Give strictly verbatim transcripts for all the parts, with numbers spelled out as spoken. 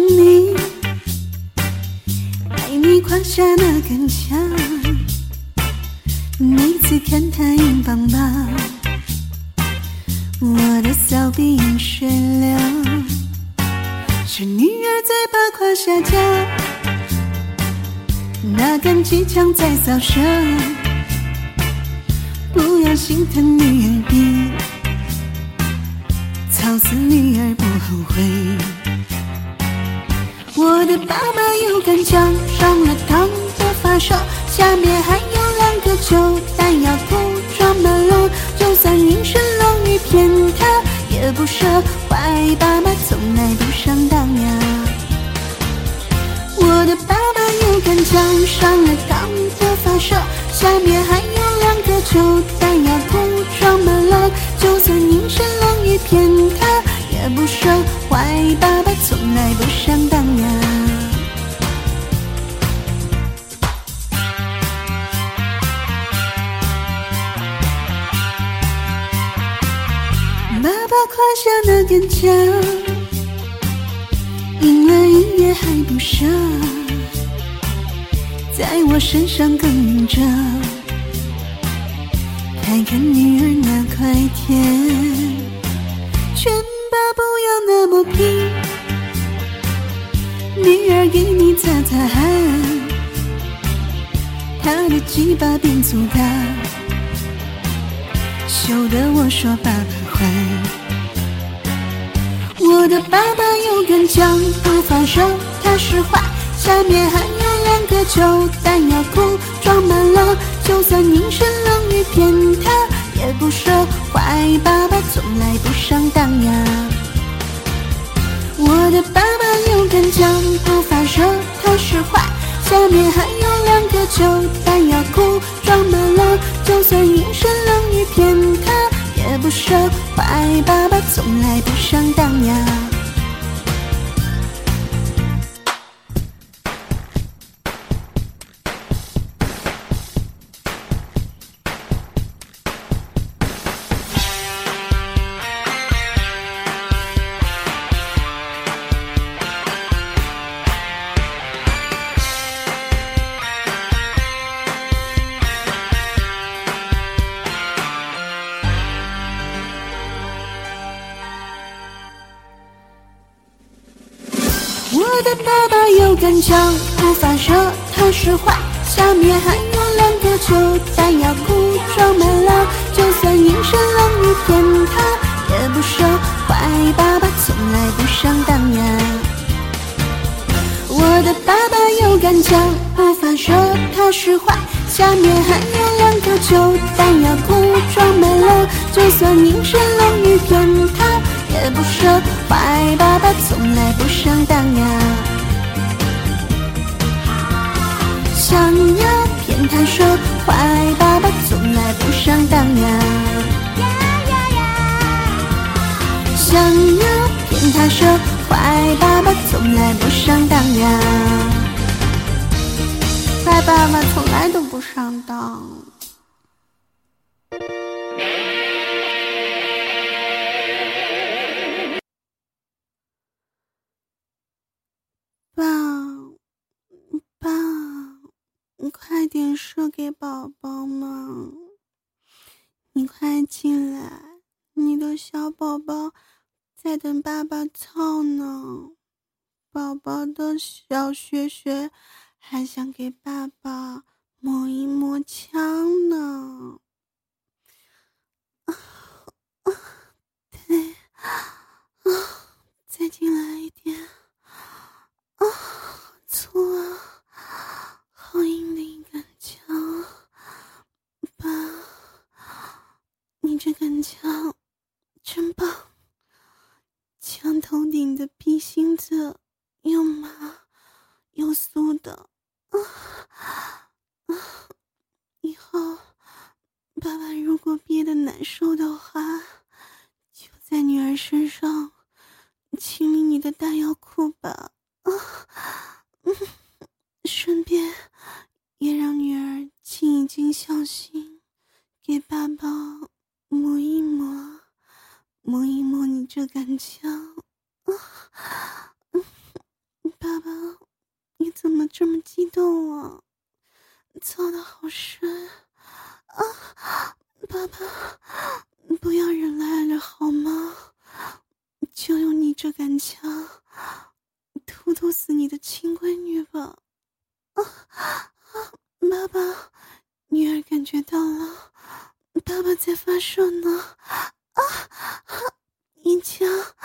你，爱你胯下那根枪，每次看它硬邦邦，我的骚逼饮水流，是女儿在把胯下夹，那根机枪在扫射，不要心疼女儿逼，操死女儿不后悔。我的爸爸有杆枪，上了膛不发射，下面还有两个球，弹药库装满了，就算阴神龙女骗他也不舍，坏爸爸从来不上当呀。我的爸爸有杆枪，上了膛不发射，下面还有两个球，弹药库装满了，就算阴神龙女骗他也不舍，坏爸爸从来不上当呀。爸爸胯下那根枪，赢了一夜还不舍，在我身上耕耘着，看看女儿那块田，劝爸不要那么拼，女儿给你擦擦汗，她的鸡巴变粗大，羞得我说爸爸坏。我的爸爸有杆枪不发射，他是坏，下面还有两个球，弹药库装满了，就算阴神龙女骗他也不舍，坏爸爸从来不上当呀。我的爸爸有杆枪不发射，他是坏，下面还有两个球，弹药库装满了，就算阴神龙女骗他也不舍，坏爸爸从来不上当呀。我的爸爸有杆枪不发射，他是坏，下面还有两个球，弹药库装满了，就算阴神龙女骗他也不舍，坏爸爸从来不上当呀。我的爸爸有杆枪不发射，他是坏，下面还有两个球，弹药库装满了，就算阴神龙女骗他也不舍，坏爸爸从来不上当呀。想要骗他说，坏爸爸从来不上当呀。想要骗他说，坏爸爸从来不上当呀。坏爸爸从来都不上当。爸，爸，你快点射给宝宝嘛！你快进来，你的小宝宝在等爸爸操呢。宝宝的小穴穴还想给爸爸摸一摸枪呢。对，啊，再进来一点。啊，粗啊，好硬的一杆枪。爸，你这杆枪真棒，枪头顶的屁芯子又麻又酥的。啊啊，以后爸爸如果憋得难受的话，就在女儿身上清理你的弹药库吧。啊，嗯，顺便也让女儿静一静小心，给爸爸摸一摸，摸一摸你这杆枪。啊，嗯， 怎么这么激动啊？操得好深啊！爸爸，不要忍耐了好吗？就用你这杆枪，突突死你的亲闺女吧！啊啊！爸爸，女儿感觉到了，爸爸在发射呢！啊啊！一枪，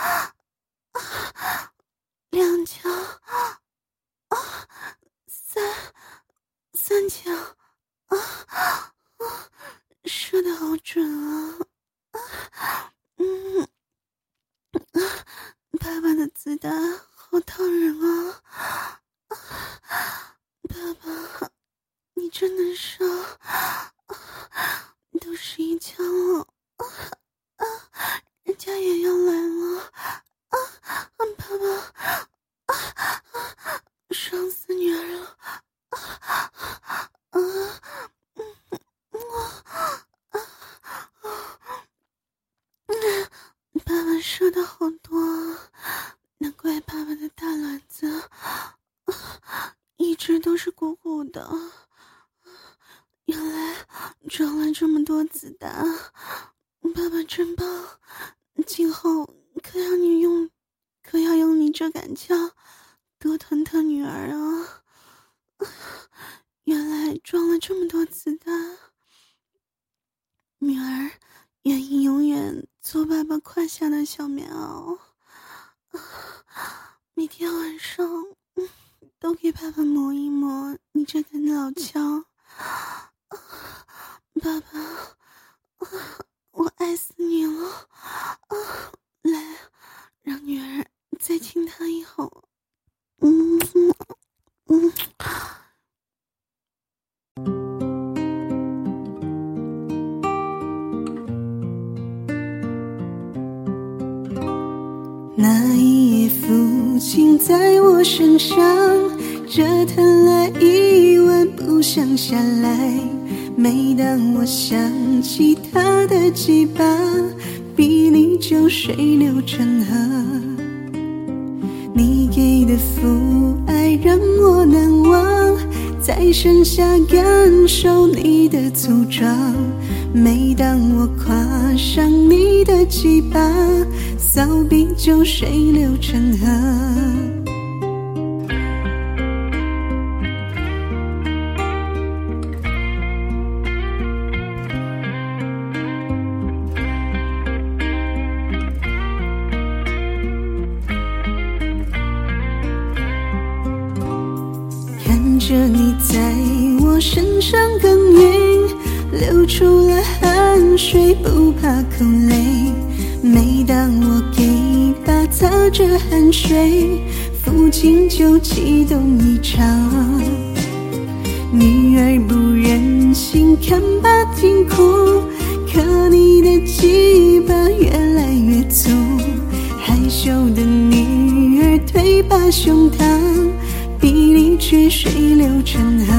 啊，两枪，啊，三三枪，啊啊！射得好准啊！啊，嗯，啊，爸爸的子弹好烫人啊！啊，爸爸，你真能射！啊，都十一枪了，啊啊！人家也要来了！啊啊！爸爸，啊啊！伤死女儿了！啊啊！嗯啊啊！爸爸射的好多啊，难怪爸爸的大卵子啊一直都是鼓鼓的，原来装了这么多子弹，爸爸真棒！今后可要你用，可要用你这杆枪多疼疼女儿啊！原来装了这么多子弹，女儿愿意永远做爸爸胯下的小棉袄，每天晚上、嗯、都给爸爸磨一磨你这根老枪。爸爸，我爱死你了！来，让女儿再亲他一口。嗯嗯。 那一夜父亲在我身上折腾了一晚，不想下来。每当我想起他的鸡巴比你就水流成河，你给的父爱让我难忘，在身下感受你的粗壮。每当我跨上你的鸡巴，骚逼就水流成河。看着你在我身上耕耘，流出了汗水，不怕口累。每当我给爸擦着汗水，父亲就激动异常。女儿不忍心看爸听哭，可你的鸡巴越来越粗，害羞的女儿推爸胸膛，比你却水流成河。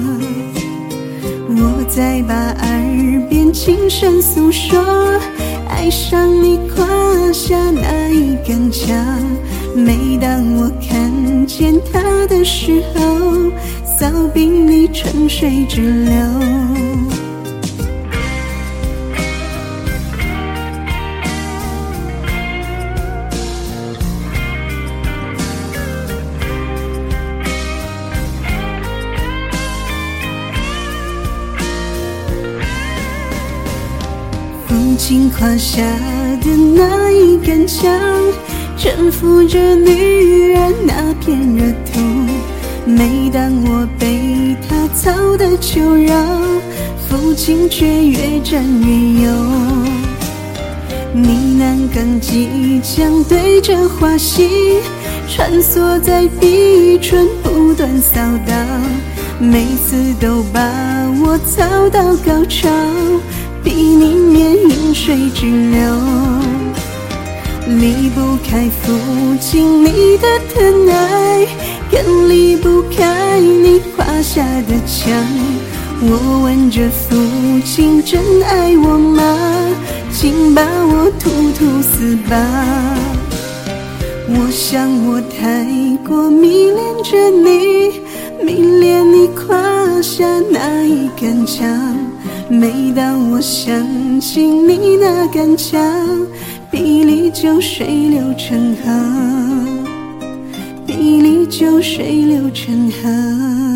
我在爸耳边轻声诉说，爱上你胯下那一杆枪。每当我看见他的时候，骚逼里春水直流。父亲胯下的那一杆枪，征服着女儿那片热土。每当我被他操得求饶，父亲却越战越勇。你南钢机枪对着花心，穿梭在逼唇不断骚扰，每次都把我操到高潮，比你面饮水直流。离不开父亲你的疼爱，更离不开你胯下的枪。我问着父亲真爱我吗？请把我突突死吧。我想我太过迷恋着你， 迷恋你胯下那一杆枪，每当我想起你那杆枪，碧丽就水流成河，碧丽就水流成河。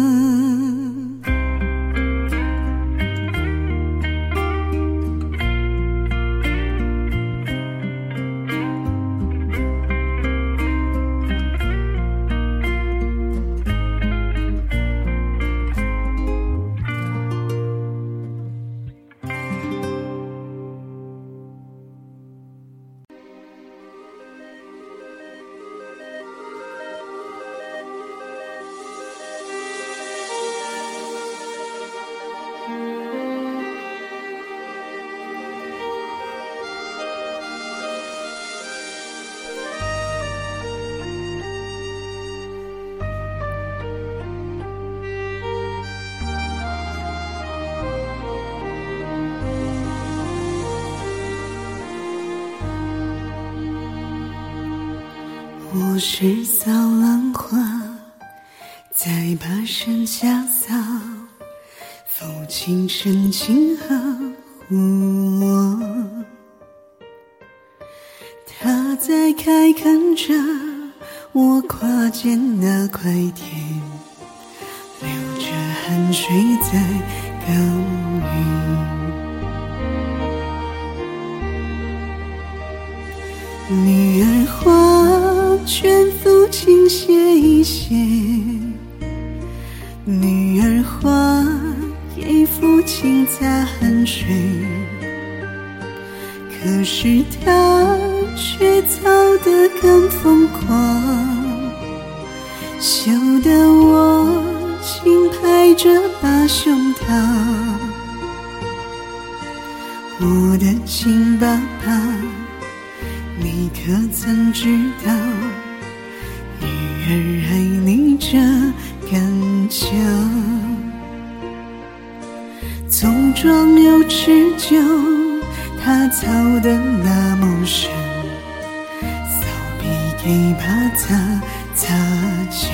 我是骚浪花，在跋山下扫，抚琴深情呵护我。它在开垦着我胯间那块田，流着汗水在耕耘。女儿花全副倾斜一斜，女儿花给父亲擦汗水，可是她却操得更疯狂，羞得我轻拍着把胸膛。我的亲爸爸，你可曾知道，女儿爱你这杆枪，粗壮又持久，它操得那么深，扫笔给它擦擦枪。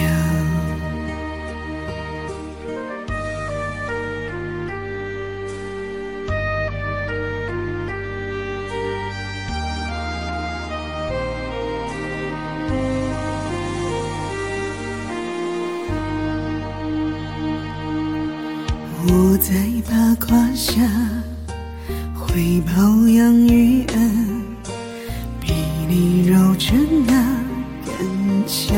我在八卦下会抱养育恩，比你揉着那杆枪，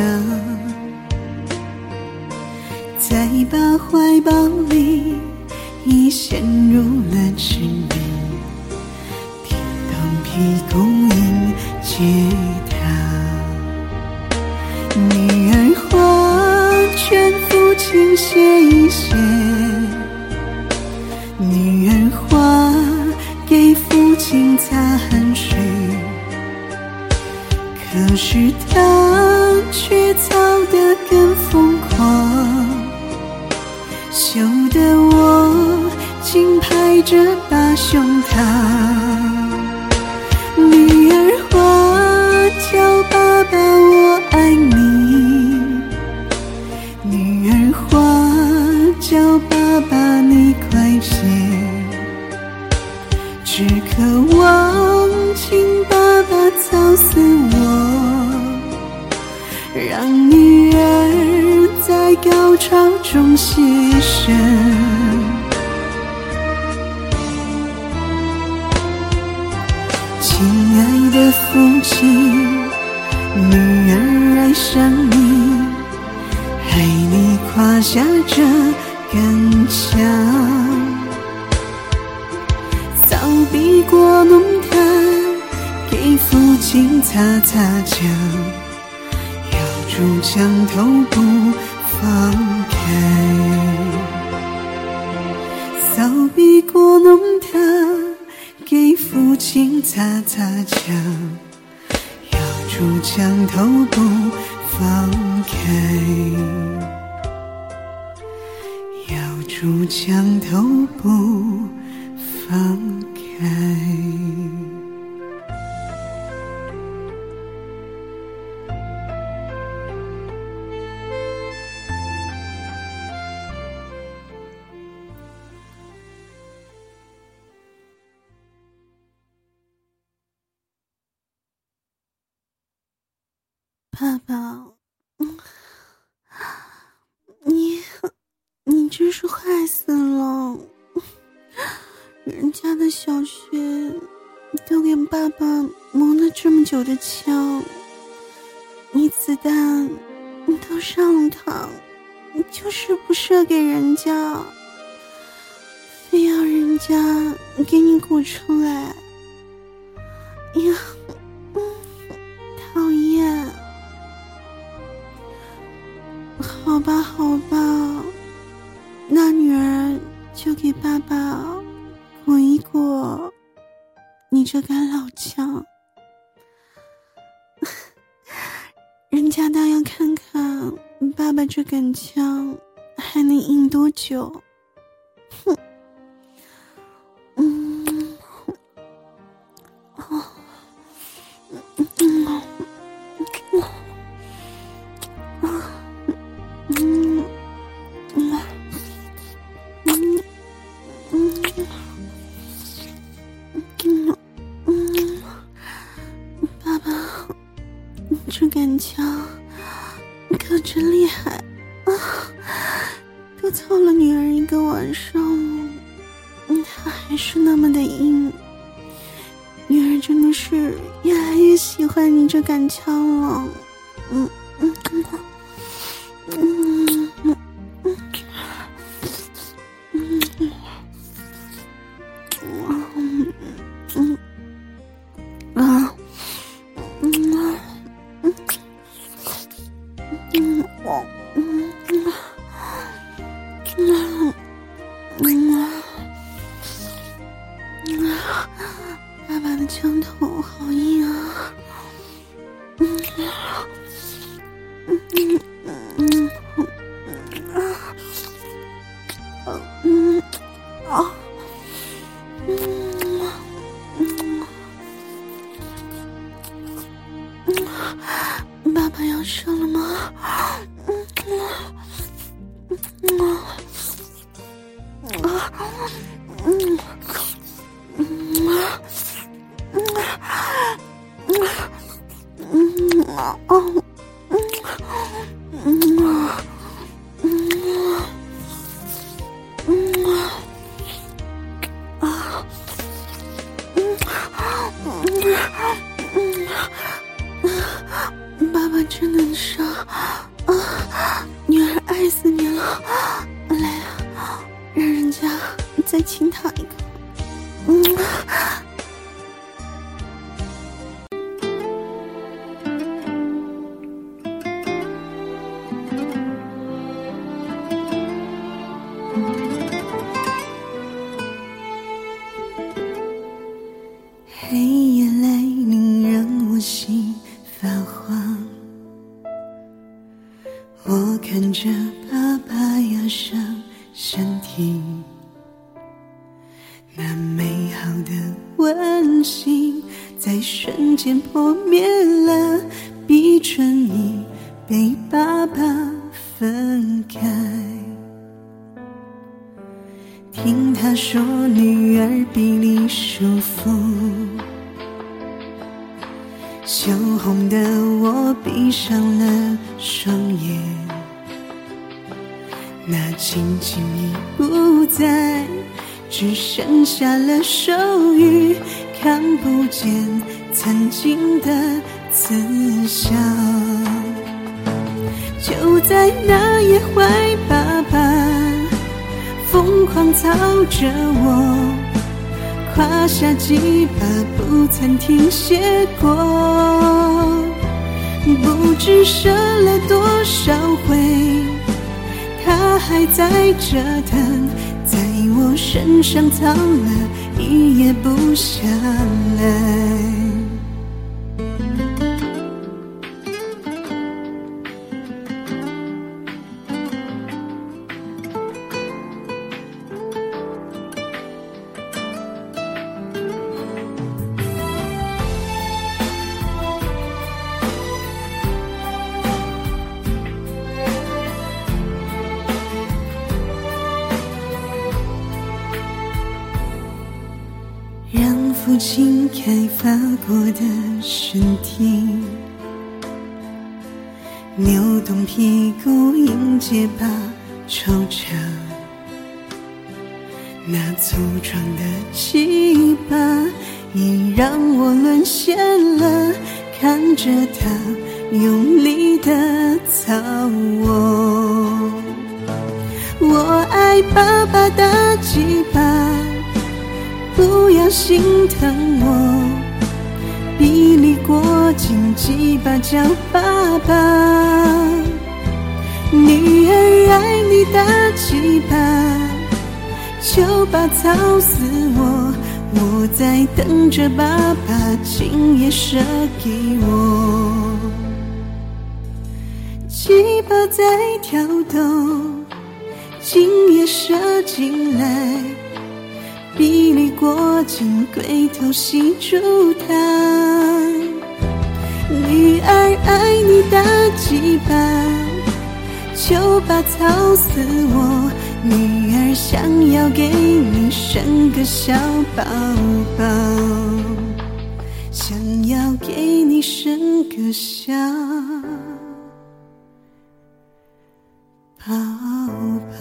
再把怀抱里已陷入了痴迷，听当屁股音接他。女儿花全副倾斜一斜，女儿花给父亲擦汗水，可是她却操得更疯狂，羞得我轻拍着把胸膛。女儿花叫爸爸我爱你，女儿花叫爸爸你快些，只渴望请爸爸操死我，让女儿在高潮中牺牲。亲爱的父亲，女儿爱上你，爱你胯下这杆枪，扫笔过弄炭，给父亲擦擦枪，咬住枪头不放开。扫笔过弄炭，给父亲擦擦枪，咬住枪头不放开，咬住枪头不放开。 爸爸，你你真是坏死了！人家的小穴都给爸爸磨了这么久的枪，你子弹都上膛，就是不射给人家，非要人家给你鼓出来。呀，讨厌！好吧好吧，那女儿就给爸爸裹一裹你这杆老枪，人家倒要看看爸爸这杆枪还能硬多久。哼，嗯，哦，嗯嗯嗯嗯嗯嗯嗯，爸爸，这杆枪可真厉害啊！都操了女儿一个晚上了，她还是那么的硬。女儿真的是越来越喜欢你这杆枪了。嗯嗯嗯嗯嗯嗯嗯嗯啊嗯啊嗯嗯我嗯嗯嗯嗯嗯，爸爸的枪头好硬啊！嗯嗯嗯嗯啊嗯啊嗯嗯嗯，爸爸要射了吗？嗯嗯嗯啊嗯嗯啊嗯嗯嗯啊哦嗯嗯啊嗯啊嗯啊啊嗯嗯嗯，爸爸真能杀啊！女儿爱死你了，来，让人家再亲她一个。嗯。 黑夜来临，让我心发慌。我看着爸爸压上身体，那美好的温馨在瞬间破灭了，逼唇已被爸爸分开。听他说女儿比你舒服，羞红的我闭上了双眼，那亲情已不在，只剩下了手语，看不见曾经的慈祥。就在那夜，坏爸爸疯狂操着我，胯下几把不曾停歇过，不知射了多少回，他还在这等，在我身上操了一夜不下来。让父亲开发过的身体扭动屁股迎接吧，抽着那粗壮的鸡巴，已让我沦陷了，看着他用力的操我。我爱爸爸的鸡巴，不要心疼我，比你过紧鸡巴叫爸爸。女儿爱你的鸡巴，就把操死我，我在等着爸爸今夜射给我。鸡巴在跳动，今夜射进来，比你过紧龟头吸住它。女儿爱你的鸡巴，就把操死我，女儿想要给你生个小宝宝，想要给你生个小宝宝。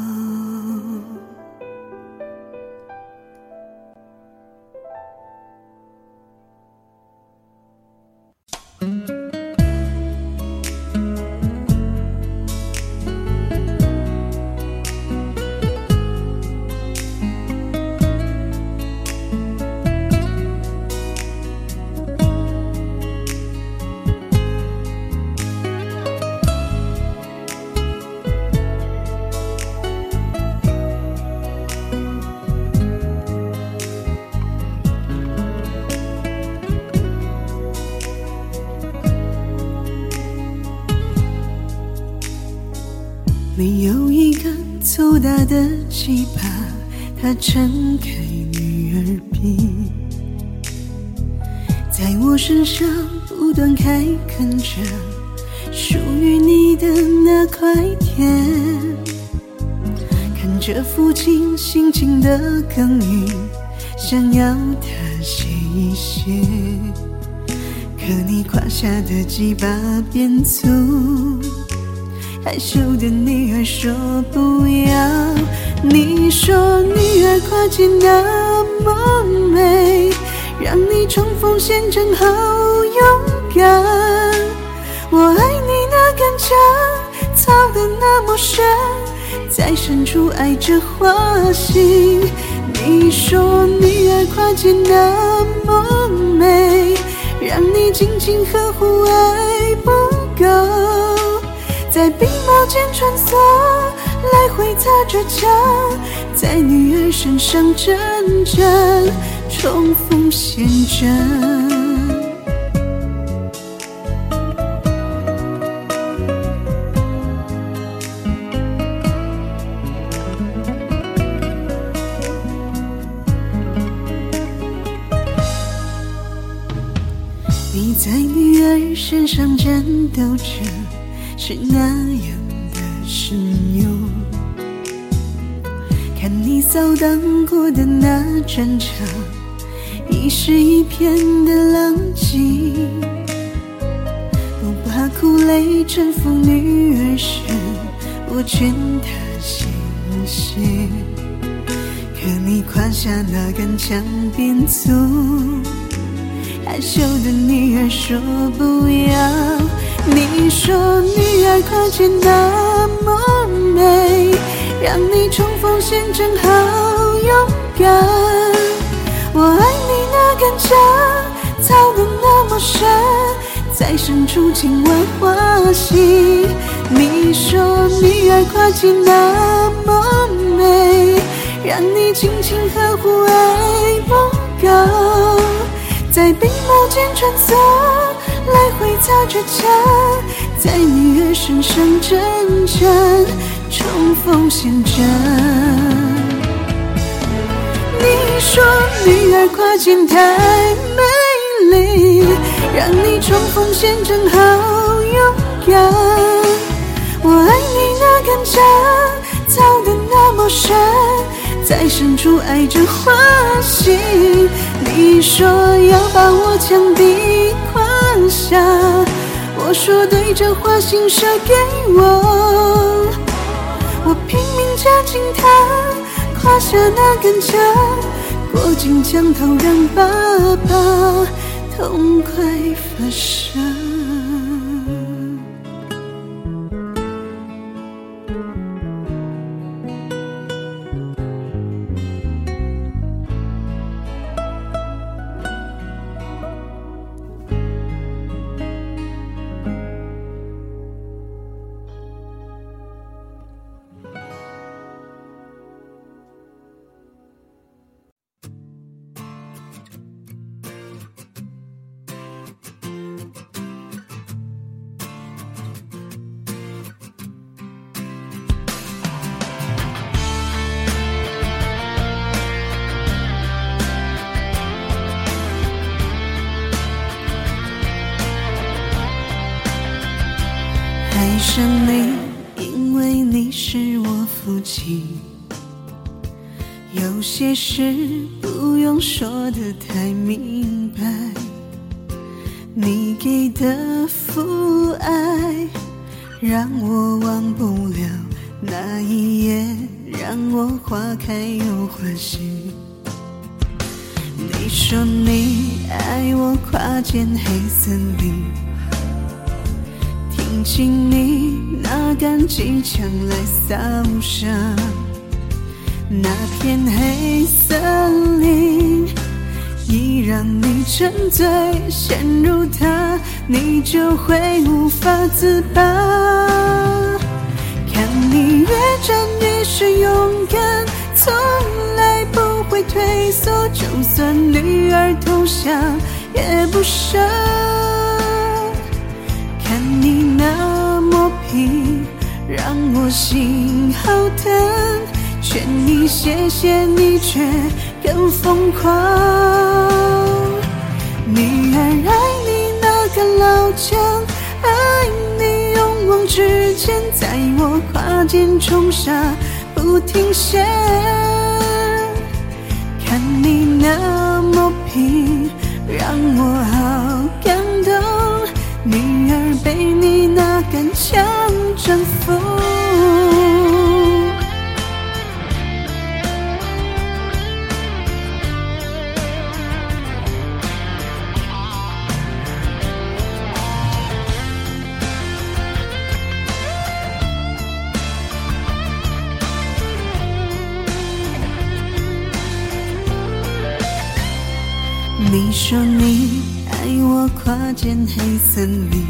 你有一个粗大的鸡巴，它撑开女儿臂，在我身上不断开垦着属于你的那块田。看着父亲辛勤的耕耘，想要他歇一歇，可你胯下的鸡巴变粗，害羞的女儿说不要。你说女儿跨界那么美，让你冲锋陷阵好勇敢。我爱你那根枪操得那么深，在深处爱着花心。你说女儿跨界那么美，让你紧紧呵护爱不够，在鬓毛间穿梭，来回擦着枪，在女儿身上阵阵冲锋陷阵。你在女儿身上战斗着，是那样的神勇，看你扫荡过的那战场，已是一片的狼藉。不怕苦泪征服女儿身，我劝她歇一歇，可你胯下那杆枪变粗，害羞的女儿说不要。你说女儿跨界那么美，让你冲锋陷阵好勇敢。我爱你那根枪操得那么深，在深处亲吻花心。你说女儿跨界那么美，让你轻轻呵护爱不够，在鬓毛间穿梭，来回擦着枪，在女儿身上阵阵冲锋陷阵。你说女儿跨界太美丽，让你冲锋陷阵好勇敢。我爱你那根枪操得那么深，在深处爱着花心。你说要把我枪抵胯下，我我说对着花心舍给我，我拼命加紧它，跨下那根墙，过境江头让爸爸痛快发射。爱上你，因为你是我父亲。有些事不用说得太明白，你给的父爱让我忘不了那一夜，让我花开又欢喜。你说你爱我跨间黑森林，听请你拿杆机枪来扫射那片黑森林，一让你沉醉陷入它，你就会无法自拔。看你越战越是勇敢，从来不会退缩，就算女儿投降也不舍。看你那么拼，让我心好疼，劝你谢谢你却更疯狂。女儿爱你那个老将，爱你勇往直前，在我跨间冲杀不停歇。看你那么拼，让我好感动，女儿被你那杆枪征服。你说你爱我跨间黑森林，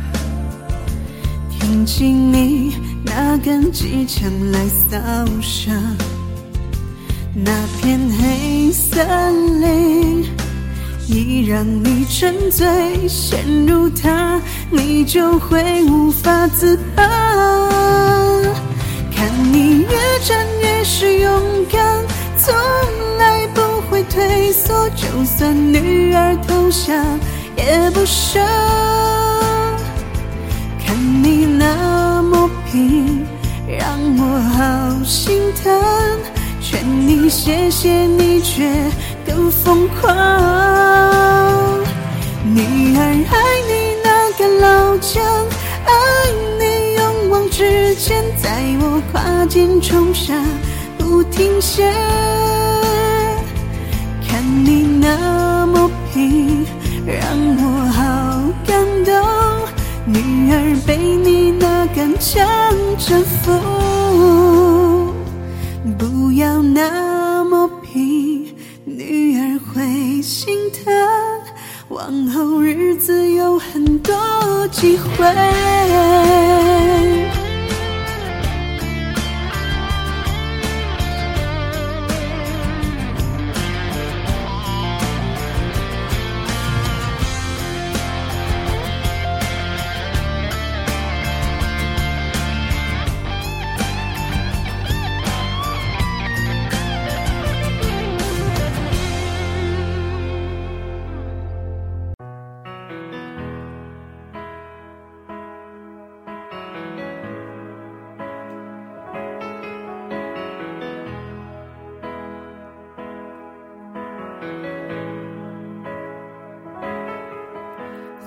听请你拿根机枪来扫射那片黑森林，一让你沉醉陷入它，你就会无法自拔。看你越战越是勇敢，从来不会退缩，就算女儿投降也不舍。看你那么拼，让我好心疼，劝你谢谢你却更疯狂。女儿爱你那个老将，爱你勇往直前，在我跨间冲杀不停歇。看你那么拼，让我好感动，女儿被你那杆枪征服。不要那么拼，女儿会心疼，往后日子有很多机会。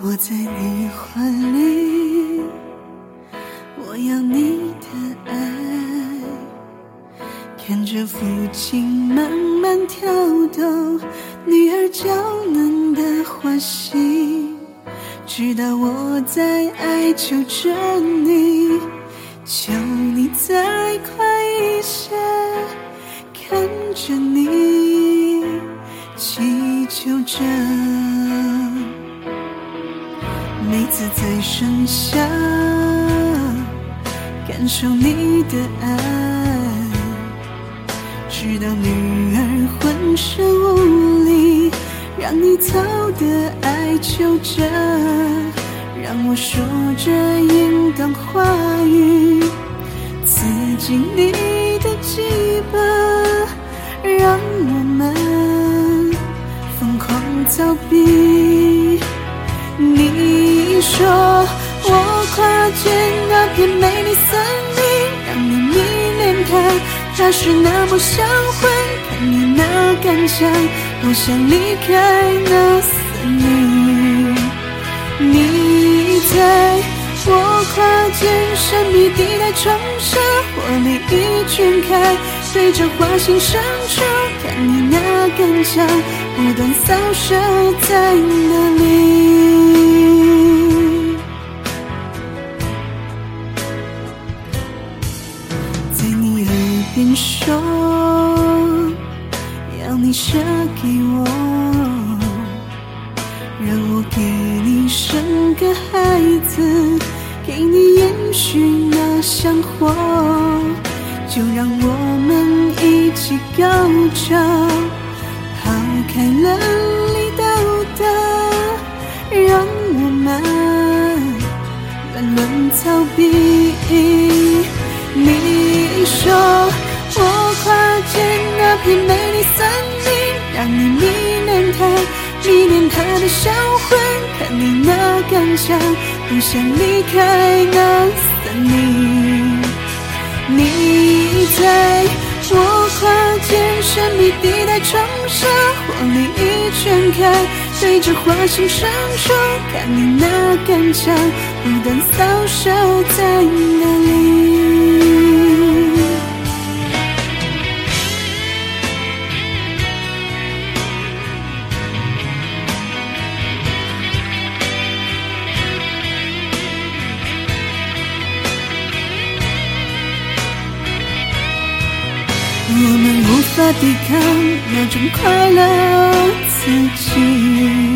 我在你怀里，我要你的爱，看着父亲慢慢跳动女儿娇嫩的花心，直到我在哀求着你，求你再快一些，看着你祈求着。每次在盛夏感受你的爱，直到女儿浑身无力，让你操的哀求着，让我说着引导话语，刺激你的脊巴，让我们疯狂逃避。你说我跨越那片美丽森林，让你迷恋它，它是那么销魂，看你那坚强，不想离开那森林。你在我跨进神秘地带冲射，火力一全开，对着花心深处，看你那坚强，不断扫射在哪里。在你耳边说，要你舍给我，让我给你生个孩子，给你延续那香火，就让我们一起高潮，抛开了离道德，让我们乱伦逃避。你说我跨进那片美丽森林，让你迷恋它，迷恋它的销魂，看你那坚强，不想离开那森林。你在我跨进神秘地带冲射，火力一全开，对着花心深处，看你那坚强，不断扫射在哪里。我们无法抵抗那种快乐刺激，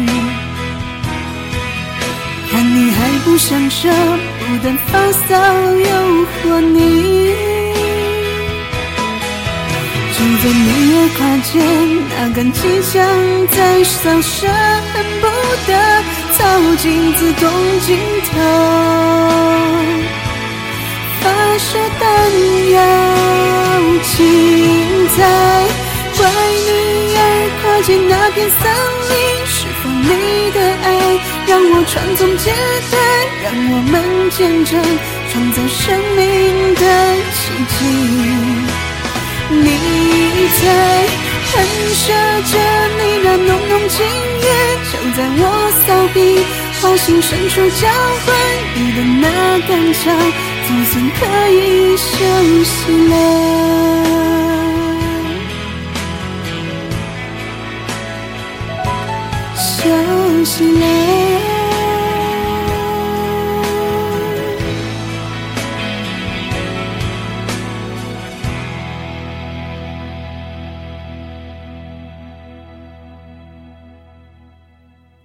看你还不想舍，不断发骚诱惑你，就在你也跨界，那杆机枪在扫射，恨不得操进自动镜头，发射弹药，请在乖女儿跨进那片森林，释放你的爱，让我传宗接代，让我们见证创造生命的奇迹。你在喷射着你那浓浓情缘，就在我扫避花心深处交换你的那杆枪，总算可以休息了，休息了。